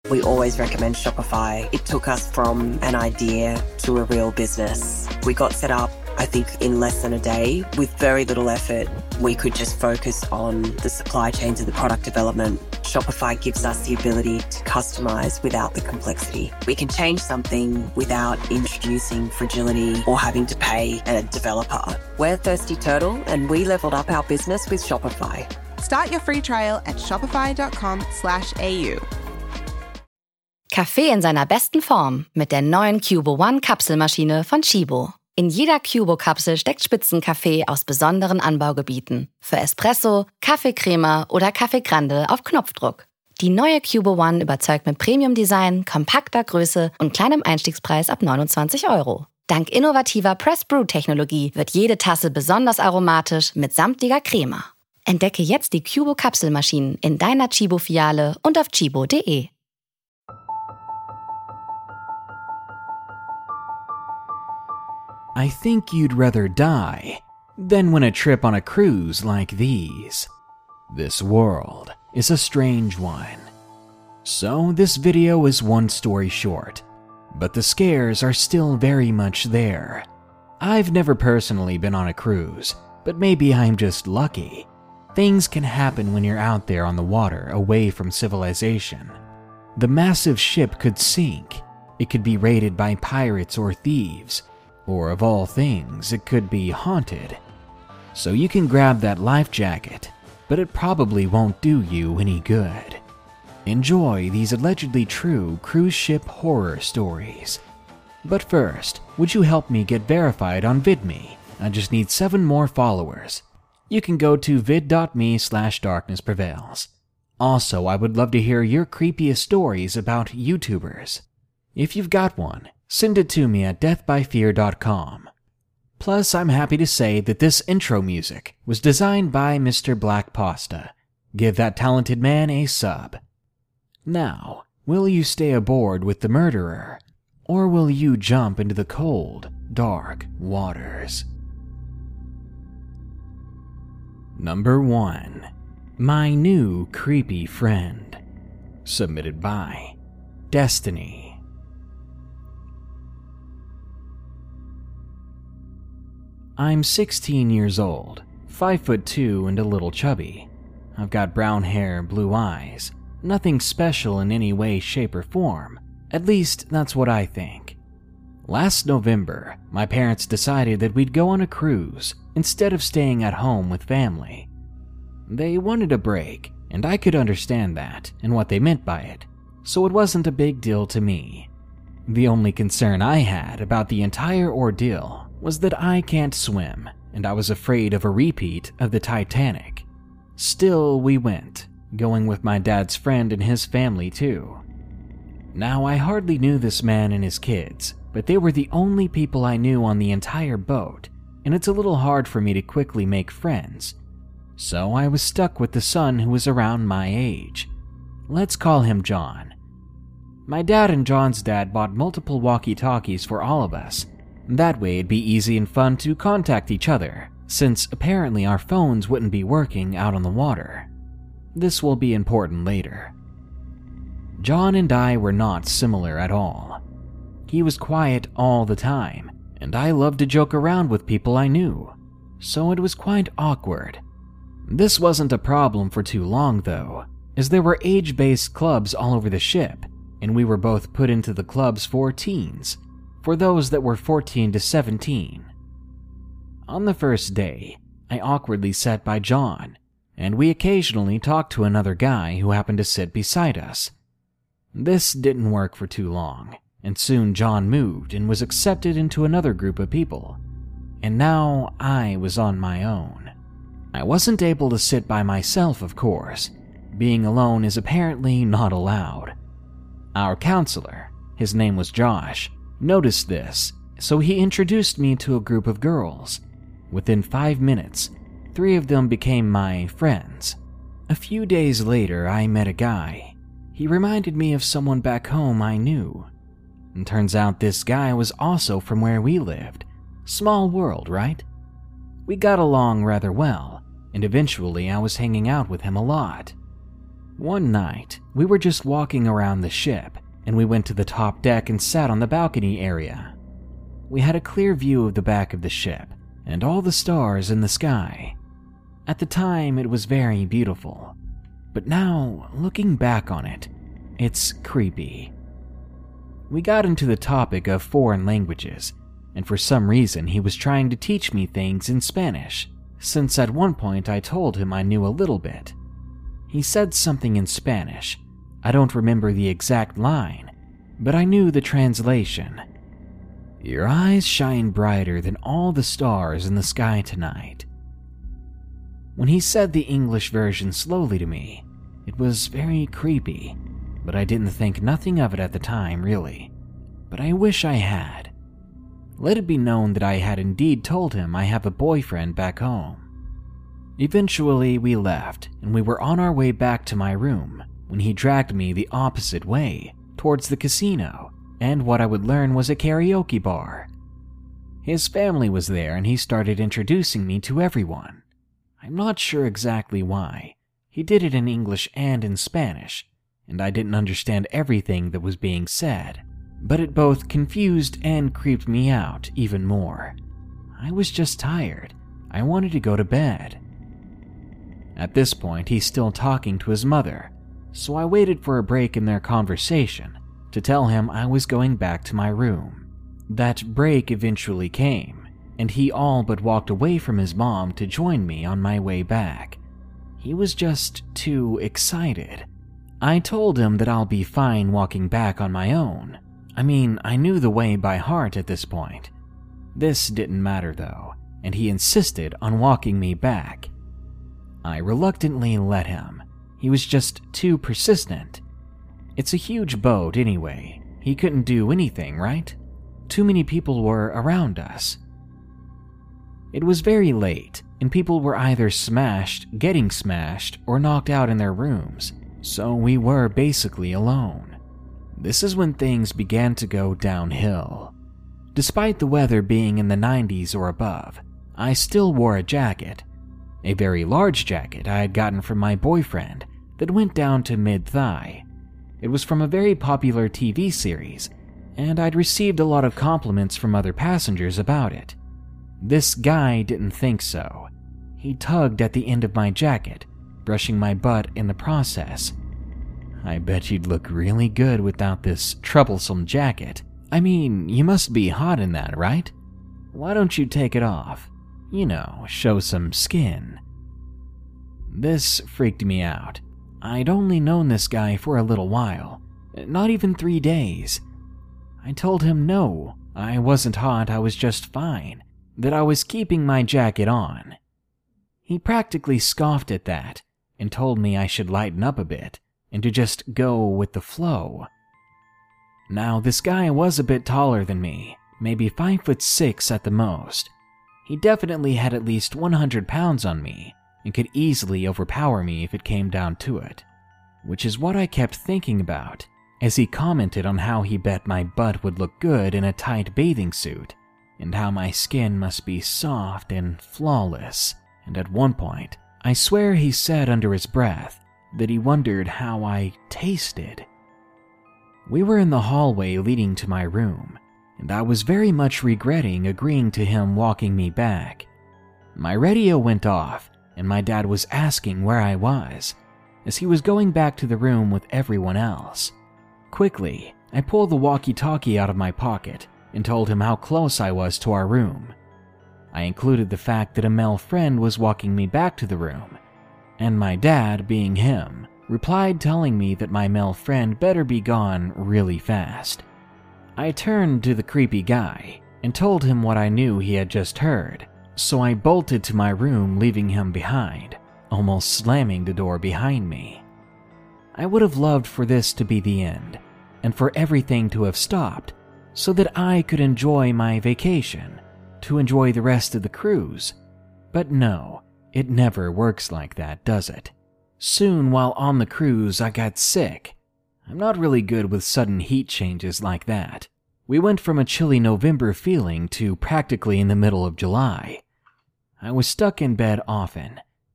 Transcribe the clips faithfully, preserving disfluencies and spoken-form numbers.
We always recommend Shopify. It took us from an idea to a real business. We got set up, I think, in less than a day. With very little effort, we could just focus on the supply chains and the product development. Shopify gives us the ability to customize without the complexity. We can change something without introducing fragility or having to pay a developer. We're Thirsty Turtle, and we leveled up our business with Shopify. Start your free trial at shopify.com slash AU. Kaffee in seiner besten Form mit der neuen Cubo One Kapselmaschine von Chibo. In jeder Cubo-Kapsel steckt Spitzenkaffee aus besonderen Anbaugebieten. Für Espresso, Kaffeecrema oder Kaffee Grande auf Knopfdruck. Die neue Cubo One überzeugt mit Premium-Design, kompakter Größe und kleinem Einstiegspreis ab neunundzwanzig Euro. Dank innovativer Press-Brew-Technologie wird jede Tasse besonders aromatisch mit samtiger Crema. Entdecke jetzt die Cubo-Kapselmaschinen in deiner Chibo-Filiale und auf chibo punkt de. I think you'd rather die than win a trip on a cruise like these. This world is a strange one. So this video is one story short, but the scares are still very much there. I've never personally been on a cruise, but maybe I'm just lucky. Things can happen when you're out there on the water away from civilization. The massive ship could sink. It could be raided by pirates or thieves. Or of all things, it could be haunted. So you can grab that life jacket, but it probably won't do you any good. Enjoy these allegedly true cruise ship horror stories. But first, would you help me get verified on VidMe? I just need seven more followers. You can go to vid.me slash darknessprevails. Also, I would love to hear your creepiest stories about YouTubers. If you've got one, send it to me at death by fear dot com. Plus, I'm happy to say that this intro music was designed by Mister Black Pasta. Give that talented man a sub. Now, will you stay aboard with the murderer, or will you jump into the cold, dark waters? Number one. My New Creepy Friend. Submitted by Destiny. I'm sixteen years old, five foot two and a little chubby. I've got brown hair, blue eyes, nothing special in any way, shape, or form. At least, that's what I think. Last November, my parents decided that we'd go on a cruise instead of staying at home with family. They wanted a break, and I could understand that and what they meant by it, so it wasn't a big deal to me. The only concern I had about the entire ordeal was that I can't swim, and I was afraid of a repeat of the Titanic. Still, we went, going with my dad's friend and his family too. Now, I hardly knew this man and his kids, but they were the only people I knew on the entire boat, and it's a little hard for me to quickly make friends. So I was stuck with the son who was around my age. Let's call him John. My dad and John's dad bought multiple walkie-talkies for all of us. That way it'd be easy and fun to contact each other, since apparently our phones wouldn't be working out on the water. This will be important later. John and I were not similar at all. He was quiet all the time, and I loved to joke around with people I knew, so it was quite awkward. This wasn't a problem for too long though, as there were age-based clubs all over the ship, and we were both put into the clubs for teens, for those that were fourteen to seventeen. On the first day, I awkwardly sat by John, and we occasionally talked to another guy who happened to sit beside us. This didn't work for too long, and soon John moved and was accepted into another group of people, and now I was on my own. I wasn't able to sit by myself, of course. Being alone is apparently not allowed. Our counselor, his name was Josh, noticed this, so he introduced me to a group of girls. Within five minutes, three of them became my friends. A few days later, I met a guy. He reminded me of someone back home I knew. And turns out this guy was also from where we lived. Small world, right? We got along rather well, and eventually I was hanging out with him a lot. One night, we were just walking around the ship, and we went to the top deck and sat on the balcony area. We had a clear view of the back of the ship and all the stars in the sky. At the time, it was very beautiful, but now, looking back on it, it's creepy. We got into the topic of foreign languages, and for some reason he was trying to teach me things in Spanish, since at one point I told him I knew a little bit. He said something in Spanish. I don't remember the exact line, but I knew the translation. Your eyes shine brighter than all the stars in the sky tonight. When he said the English version slowly to me, it was very creepy, but I didn't think nothing of it at the time, really. But I wish I had. Let it be known that I had indeed told him I have a boyfriend back home. Eventually, we left, and we were on our way back to my room when he dragged me the opposite way, towards the casino, and what I would learn was a karaoke bar. His family was there, and he started introducing me to everyone. I'm not sure exactly why. He did it in English and in Spanish, and I didn't understand everything that was being said, but it both confused and creeped me out even more. I was just tired. I wanted to go to bed. At this point, he's still talking to his mother, so I waited for a break in their conversation to tell him I was going back to my room. That break eventually came, and he all but walked away from his mom to join me on my way back. He was just too excited. I told him that I'll be fine walking back on my own. I mean, I knew the way by heart at this point. This didn't matter though, and he insisted on walking me back. I reluctantly let him. He was just too persistent. It's a huge boat anyway. He couldn't do anything, right? Too many people were around us. It was very late, and people were either smashed, getting smashed, or knocked out in their rooms, so we were basically alone. This is when things began to go downhill. Despite the weather being in the nineties or above, I still wore a jacket. A very large jacket I had gotten from my boyfriend that went down to mid-thigh. It was from a very popular T V series, and I'd received a lot of compliments from other passengers about it. This guy didn't think so. He tugged at the end of my jacket, brushing my butt in the process. I bet you'd look really good without this troublesome jacket. I mean, you must be hot in that, right? Why don't you take it off? You know, show some skin. This freaked me out. I'd only known this guy for a little while, not even three days. I told him no, I wasn't hot, I was just fine, that I was keeping my jacket on. He practically scoffed at that and told me I should lighten up a bit and to just go with the flow. Now, this guy was a bit taller than me, maybe five foot six at the most. He definitely had at least one hundred pounds on me and could easily overpower me if it came down to it, which is what I kept thinking about as he commented on how he bet my butt would look good in a tight bathing suit and how my skin must be soft and flawless. And at one point, I swear he said under his breath that he wondered how I tasted. We were in the hallway leading to my room, and I was very much regretting agreeing to him walking me back. My radio went off, and my dad was asking where I was, as he was going back to the room with everyone else. Quickly, I pulled the walkie-talkie out of my pocket and told him how close I was to our room. I included the fact that a male friend was walking me back to the room, and my dad, being him, replied telling me that my male friend better be gone really fast. I turned to the creepy guy and told him what I knew he had just heard, so I bolted to my room, leaving him behind, almost slamming the door behind me. I would have loved for this to be the end, and for everything to have stopped, so that I could enjoy my vacation, to enjoy the rest of the cruise. But no, it never works like that, does it? Soon, while on the cruise, I got sick. I'm not really good with sudden heat changes like that. We went from a chilly November feeling to practically in the middle of July. I was stuck in bed often,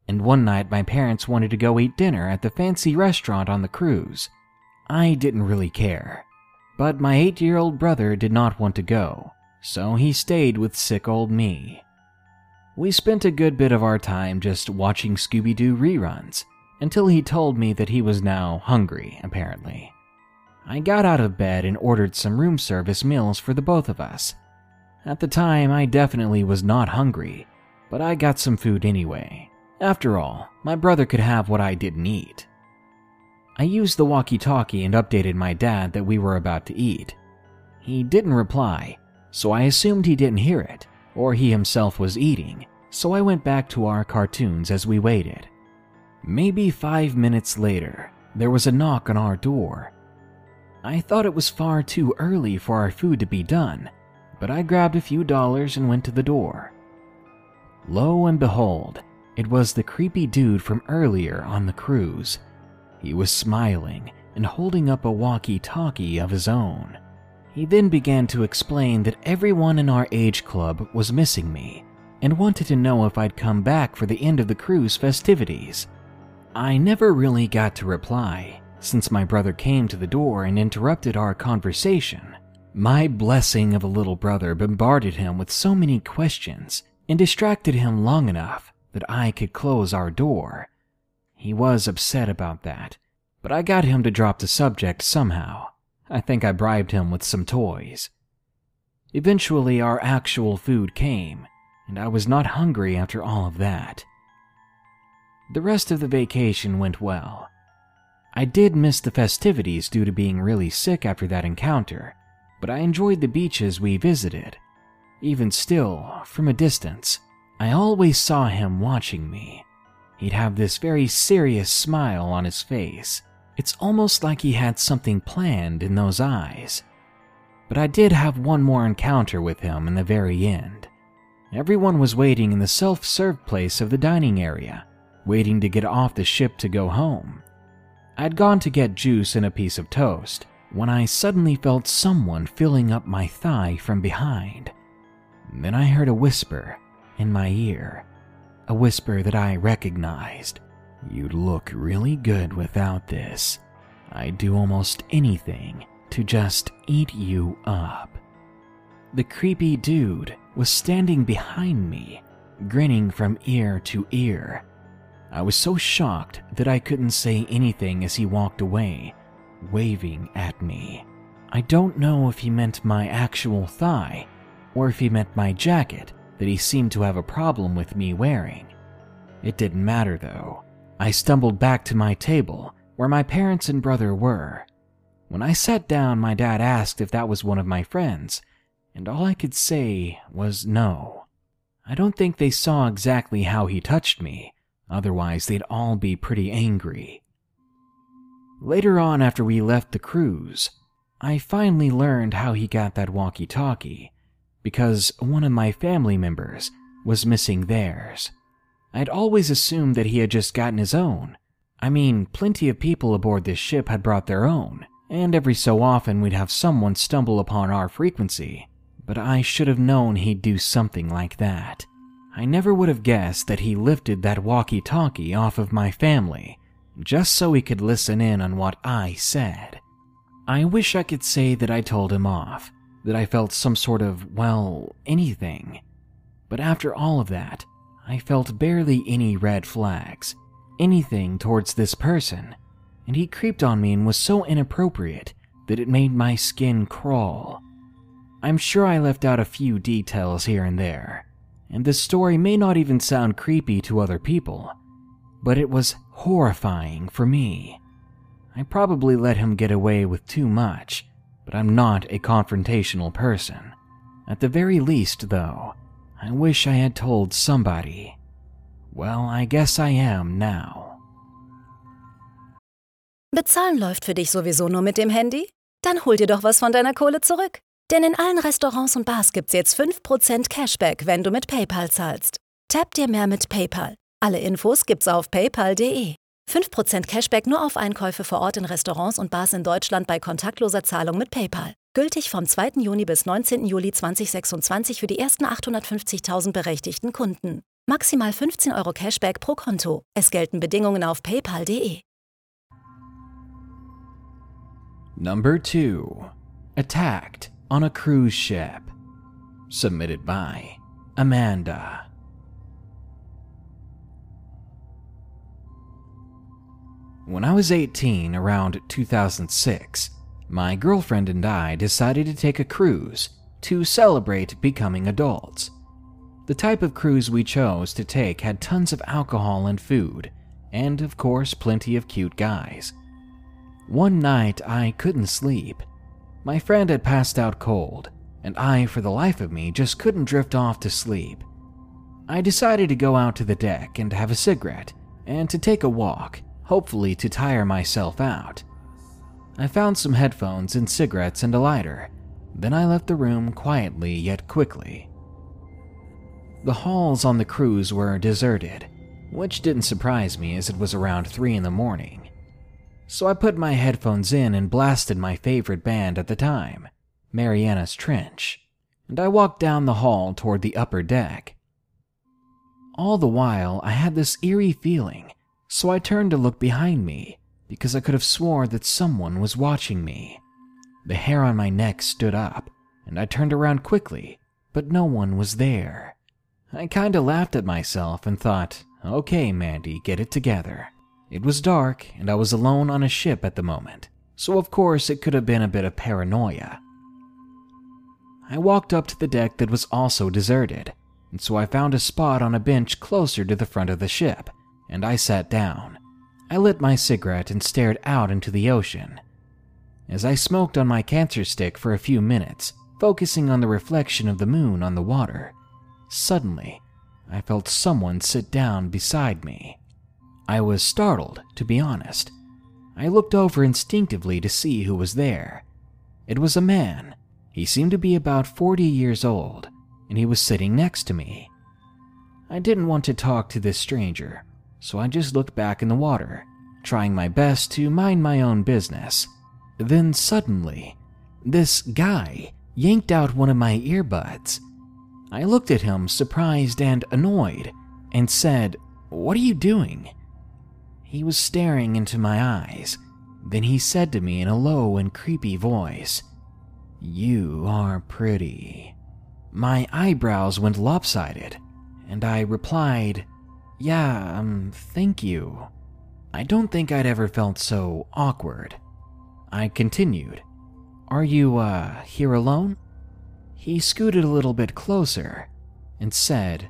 and one night my parents wanted to go eat dinner at the fancy restaurant on the cruise. I didn't really care, but my eight-year-old brother did not want to go, so he stayed with sick old me. We spent a good bit of our time just watching Scooby-Doo reruns, until he told me that he was now hungry, apparently. I got out of bed and ordered some room service meals for the both of us. At the time, I definitely was not hungry, but I got some food anyway. After all, my brother could have what I didn't eat. I used the walkie-talkie and updated my dad that we were about to eat. He didn't reply, so I assumed he didn't hear it, or he himself was eating, so I went back to our cartoons as we waited. Maybe five minutes later, there was a knock on our door. I thought it was far too early for our food to be done, but I grabbed a few dollars and went to the door. Lo and behold, it was the creepy dude from earlier on the cruise. He was smiling and holding up a walkie-talkie of his own. He then began to explain that everyone in our age club was missing me and wanted to know if I'd come back for the end of the cruise festivities. I never really got to reply, since my brother came to the door and interrupted our conversation. My blessing of a little brother bombarded him with so many questions and distracted him long enough that I could close our door. He was upset about that, but I got him to drop the subject somehow. I think I bribed him with some toys. Eventually, our actual food came, and I was not hungry after all of that. The rest of the vacation went well. I did miss the festivities due to being really sick after that encounter, but I enjoyed the beaches we visited. Even still, from a distance, I always saw him watching me. He'd have this very serious smile on his face. It's almost like he had something planned in those eyes. But I did have one more encounter with him in the very end. Everyone was waiting in the self-serve place of the dining area, waiting to get off the ship to go home. I'd gone to get juice and a piece of toast when I suddenly felt someone filling up my thigh from behind. Then I heard a whisper in my ear, a whisper that I recognized. "You'd look really good without this. I'd do almost anything to just eat you up." The creepy dude was standing behind me, grinning from ear to ear. I was so shocked that I couldn't say anything as he walked away, waving at me. I don't know if he meant my actual thigh, or if he meant my jacket that he seemed to have a problem with me wearing. It didn't matter though. I stumbled back to my table, where my parents and brother were. When I sat down, my dad asked if that was one of my friends, and all I could say was no. I don't think they saw exactly how he touched me, otherwise they'd all be pretty angry. Later on, after we left the cruise, I finally learned how he got that walkie-talkie, because one of my family members was missing theirs. I'd always assumed that he had just gotten his own. I mean, plenty of people aboard this ship had brought their own, and every so often we'd have someone stumble upon our frequency, but I should have known he'd do something like that. I never would have guessed that he lifted that walkie-talkie off of my family, just so he could listen in on what I said. I wish I could say that I told him off, that I felt some sort of, well, anything. But after all of that, I felt barely any red flags, anything towards this person, and he creeped on me and was so inappropriate that it made my skin crawl. I'm sure I left out a few details here and there, and this story may not even sound creepy to other people, but it was horrifying for me. I probably let him get away with too much, but I'm not a confrontational person. At the very least, though, I wish I had told somebody. Well, I guess I am now. Bezahlen läuft für dich sowieso nur mit dem Handy? Dann hol dir doch was von deiner Kohle zurück. Denn in allen Restaurants und Bars gibt's jetzt fünf Prozent Cashback, wenn du mit PayPal zahlst. Tap dir mehr mit PayPal. Alle Infos gibt's auf paypal punkt de. fünf Prozent Cashback nur auf Einkäufe vor Ort in Restaurants und Bars in Deutschland bei kontaktloser Zahlung mit PayPal. Gültig vom zweiten Juni bis neunzehnten Juli zweitausendsechsundzwanzig für die ersten achthundertfünfzigtausend berechtigten Kunden. Maximal fünfzehn Euro Cashback pro Konto. Es gelten Bedingungen auf paypal punkt de. Number two. Attacked on a cruise ship. Submitted by Amanda. When I was eighteen, around two thousand six, my girlfriend and I decided to take a cruise to celebrate becoming adults. The type of cruise we chose to take had tons of alcohol and food, and of course plenty of cute guys. One night I couldn't sleep. My friend had passed out cold, and I, for the life of me, just couldn't drift off to sleep. I decided to go out to the deck and have a cigarette, and to take a walk, hopefully to tire myself out. I found some headphones and cigarettes and a lighter. Then I left the room quietly yet quickly. The halls on the cruise were deserted, which didn't surprise me as it was around three in the morning. So I put my headphones in and blasted my favorite band at the time, Mariana's Trench, and I walked down the hall toward the upper deck. All the while, I had this eerie feeling, so I turned to look behind me because I could have swore that someone was watching me. The hair on my neck stood up, and I turned around quickly, but no one was there. I kinda laughed at myself and thought, okay, Mandy, get it together. It was dark, and I was alone on a ship at the moment, so of course it could have been a bit of paranoia. I walked up to the deck that was also deserted, and so I found a spot on a bench closer to the front of the ship, and I sat down. I lit my cigarette and stared out into the ocean. As I smoked on my cancer stick for a few minutes, focusing on the reflection of the moon on the water, suddenly, I felt someone sit down beside me. I was startled, to be honest. I looked over instinctively to see who was there. It was a man. He seemed to be about forty years old, and he was sitting next to me. I didn't want to talk to this stranger, so I just looked back in the water, trying my best to mind my own business. Then suddenly, this guy yanked out one of my earbuds. I looked at him, surprised and annoyed, and said, "What are you doing?" He was staring into my eyes. Then he said to me in a low and creepy voice, "You are pretty." My eyebrows went lopsided, and I replied, "Yeah, um, thank you." I don't think I'd ever felt so awkward. I continued, "Are you, uh, here alone?" He scooted a little bit closer and said,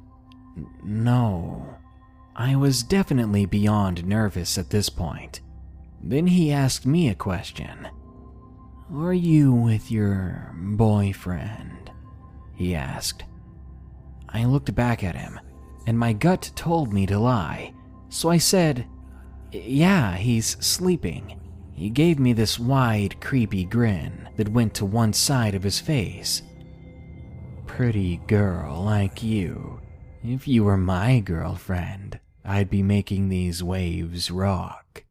"No." I was definitely beyond nervous at this point. Then he asked me a question. "Are you with your boyfriend?" he asked. I looked back at him, and my gut told me to lie, so I said, "Yeah, he's sleeping." He gave me this wide, creepy grin that went to one side of his face. "Pretty girl like you. If you were my girlfriend, I'd be making these waves rock."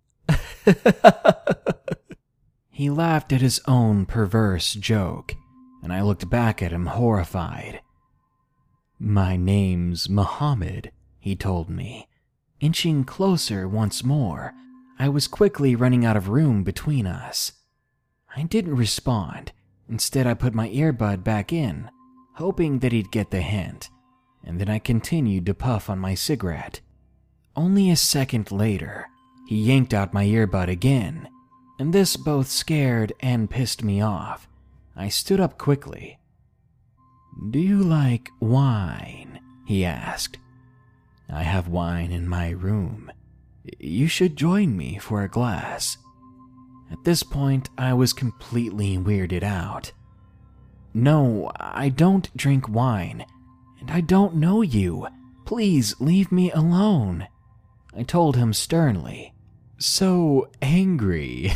He laughed at his own perverse joke, and I looked back at him horrified. "My name's Muhammad," he told me. Inching closer once more, I was quickly running out of room between us. I didn't respond. Instead, I put my earbud back in, hoping that he'd get the hint, and then I continued to puff on my cigarette. Only a second later, he yanked out my earbud again, and this both scared and pissed me off. I stood up quickly. "Do you like wine?" he asked. "I have wine in my room. You should join me for a glass." At this point, I was completely weirded out. "No, I don't drink wine, and I don't know you. Please leave me alone," I told him sternly. "So angry."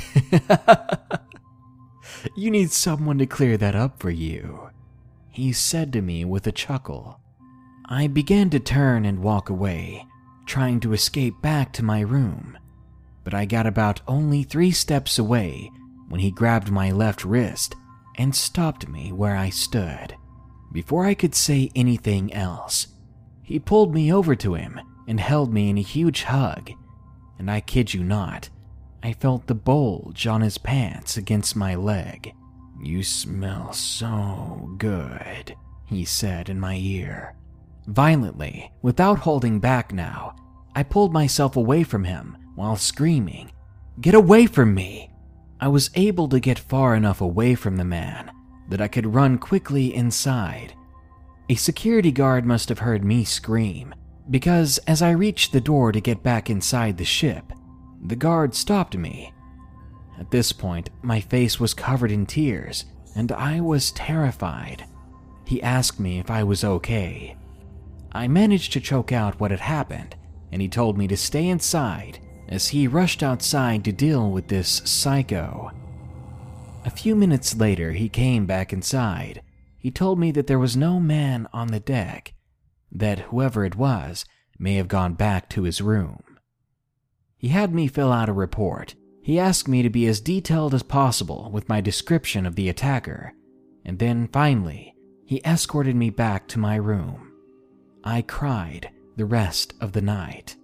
"You need someone to clear that up for you," he said to me with a chuckle. I began to turn and walk away, trying to escape back to my room, but I got about only three steps away when he grabbed my left wrist and stopped me where I stood. Before I could say anything else, He pulled me over to him and held me in a huge hug, and I kid you not, I felt the bulge on his pants against my leg. "You smell so good," he said in my ear. Violently, without holding back now, I pulled myself away from him while screaming, "Get away from me!" I was able to get far enough away from the man that I could run quickly inside. A security guard must have heard me scream, because as I reached the door to get back inside the ship, the guard stopped me. At this point, my face was covered in tears, and I was terrified. He asked me if I was okay. I managed to choke out what had happened, and he told me to stay inside as he rushed outside to deal with this psycho. A few minutes later, he came back inside. He told me that there was no man on the deck, that whoever it was may have gone back to his room. He had me fill out a report. He asked me to be as detailed as possible with my description of the attacker, and then finally, he escorted me back to my room. I cried the rest of the night.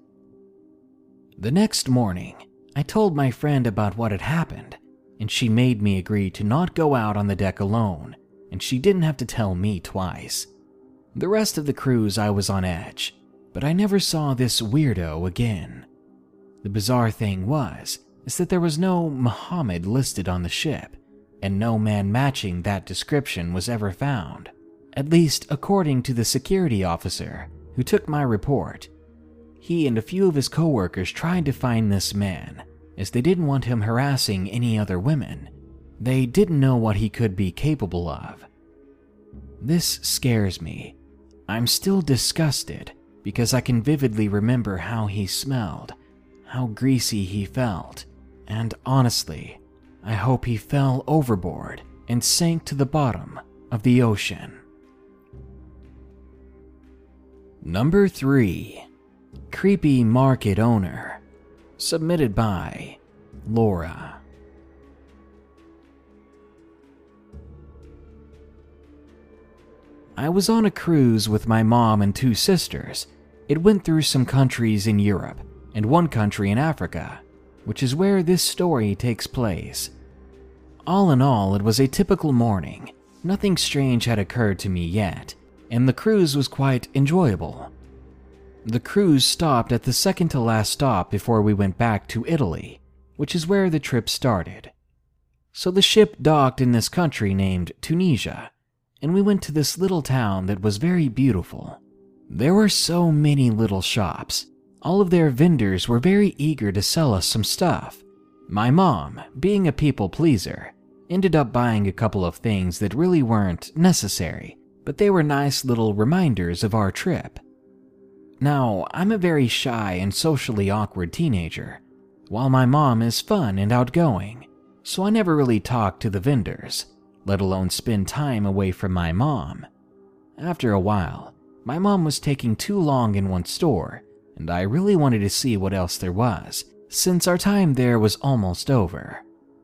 The next morning, I told my friend about what had happened, and she made me agree to not go out on the deck alone, and she didn't have to tell me twice. The rest of the cruise I was on edge, but I never saw this weirdo again. The bizarre thing was, is that there was no Muhammad listed on the ship, and no man matching that description was ever found, at least according to the security officer who took my report. He and a few of his coworkers tried to find this man, as they didn't want him harassing any other women. They didn't know what he could be capable of. This scares me. I'm still disgusted because I can vividly remember how he smelled, how greasy he felt, and honestly, I hope he fell overboard and sank to the bottom of the ocean. Number three. Creepy Market Owner. Submitted by Laura. I was on a cruise with my mom and two sisters. It went through some countries in Europe and one country in Africa, which is where this story takes place. All in all, it was a typical morning. Nothing strange had occurred to me yet, and the cruise was quite enjoyable. The cruise stopped at the second to last stop before we went back to Italy, which is where the trip started. So the ship docked in this country named Tunisia, and we went to this little town that was very beautiful. There were so many little shops. All of their vendors were very eager to sell us some stuff. My mom, being a people pleaser, ended up buying a couple of things that really weren't necessary, but they were nice little reminders of our trip. Now, I'm a very shy and socially awkward teenager, while my mom is fun and outgoing, so I never really talked to the vendors, let alone spend time away from my mom. After a while, my mom was taking too long in one store, and I really wanted to see what else there was, since our time there was almost over.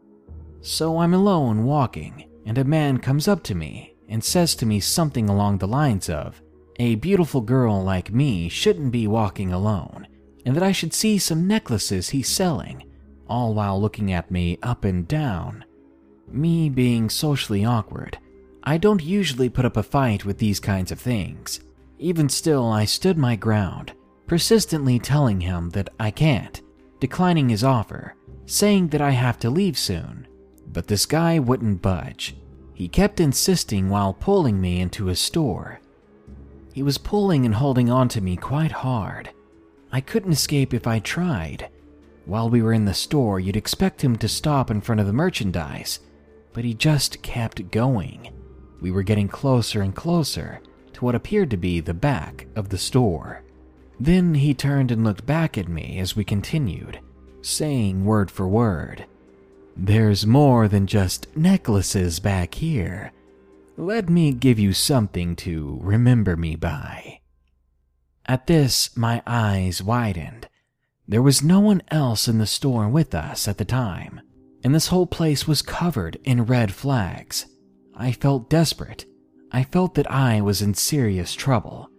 So I'm alone walking, and a man comes up to me and says to me something along the lines of, a beautiful girl like me shouldn't be walking alone, and that I should see some necklaces he's selling, all while looking at me up and down. Me being socially awkward, I don't usually put up a fight with these kinds of things. Even still, I stood my ground, persistently telling him that I can't, declining his offer, saying that I have to leave soon. But this guy wouldn't budge. He kept insisting while pulling me into his store. He was pulling and holding on to me quite hard. I couldn't escape if I tried. While we were in the store, you'd expect him to stop in front of the merchandise, but he just kept going. We were getting closer and closer to what appeared to be the back of the store. Then he turned and looked back at me as we continued, saying word for word, "There's more than just necklaces back here. Let me give you something to remember me by." At this, my eyes widened. There was no one else in the store with us at the time, and this whole place was covered in red flags. I felt desperate. I felt that I was in serious trouble.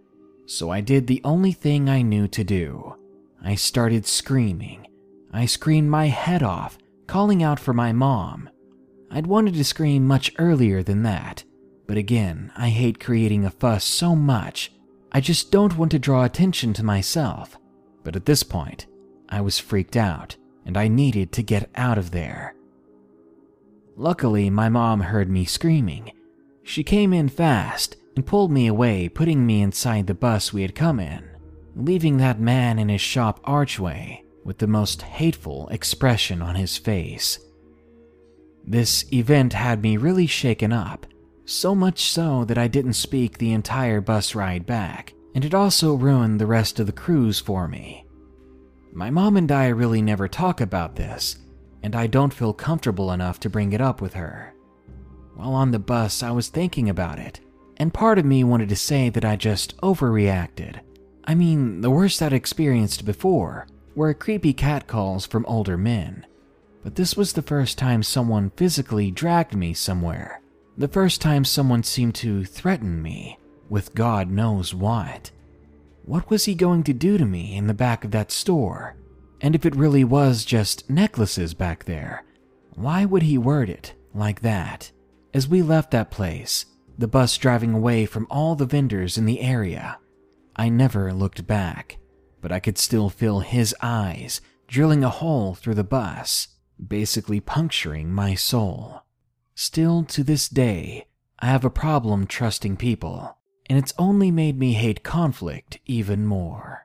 So I did the only thing I knew to do. I started screaming. I screamed my head off, calling out for my mom. I'd wanted to scream much earlier than that, but again, I hate creating a fuss so much. I just don't want to draw attention to myself. But at this point, I was freaked out, and I needed to get out of there. Luckily, my mom heard me screaming. She came in fast and pulled me away, putting me inside the bus we had come in, leaving that man in his shop archway with the most hateful expression on his face. This event had me really shaken up, so much so that I didn't speak the entire bus ride back, and it also ruined the rest of the cruise for me. My mom and I really never talk about this, and I don't feel comfortable enough to bring it up with her. While on the bus, I was thinking about it, and part of me wanted to say that I just overreacted. I mean, the worst I'd experienced before were creepy catcalls from older men, but this was the first time someone physically dragged me somewhere, the first time someone seemed to threaten me with God knows what. What was he going to do to me in the back of that store? And if it really was just necklaces back there, why would he word it like that? As we left that place, the bus driving away from all the vendors in the area, I never looked back, but I could still feel his eyes drilling a hole through the bus, basically puncturing my soul. Still to this day, I have a problem trusting people, and it's only made me hate conflict even more.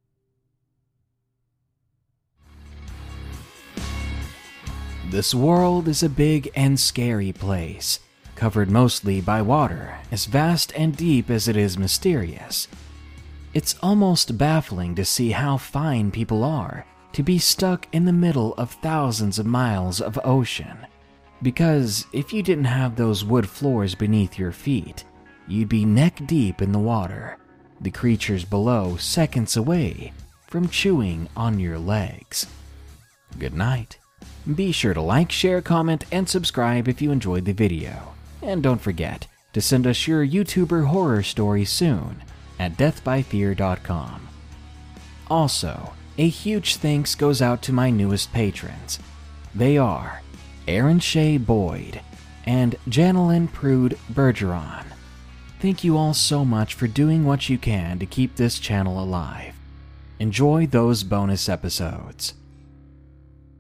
This world is a big and scary place, covered mostly by water, as vast and deep as it is mysterious. It's almost baffling to see how fine people are to be stuck in the middle of thousands of miles of ocean. Because if you didn't have those wood floors beneath your feet, you'd be neck deep in the water, the creatures below seconds away from chewing on your legs. Good night. Be sure to like, share, comment, and subscribe if you enjoyed the video. And don't forget to send us your YouTuber horror story soon at death by fear dot com. Also, a huge thanks goes out to my newest patrons. They are Aaron Shea Boyd and Janelyn Prude Bergeron. Thank you all so much for doing what you can to keep this channel alive. Enjoy those bonus episodes.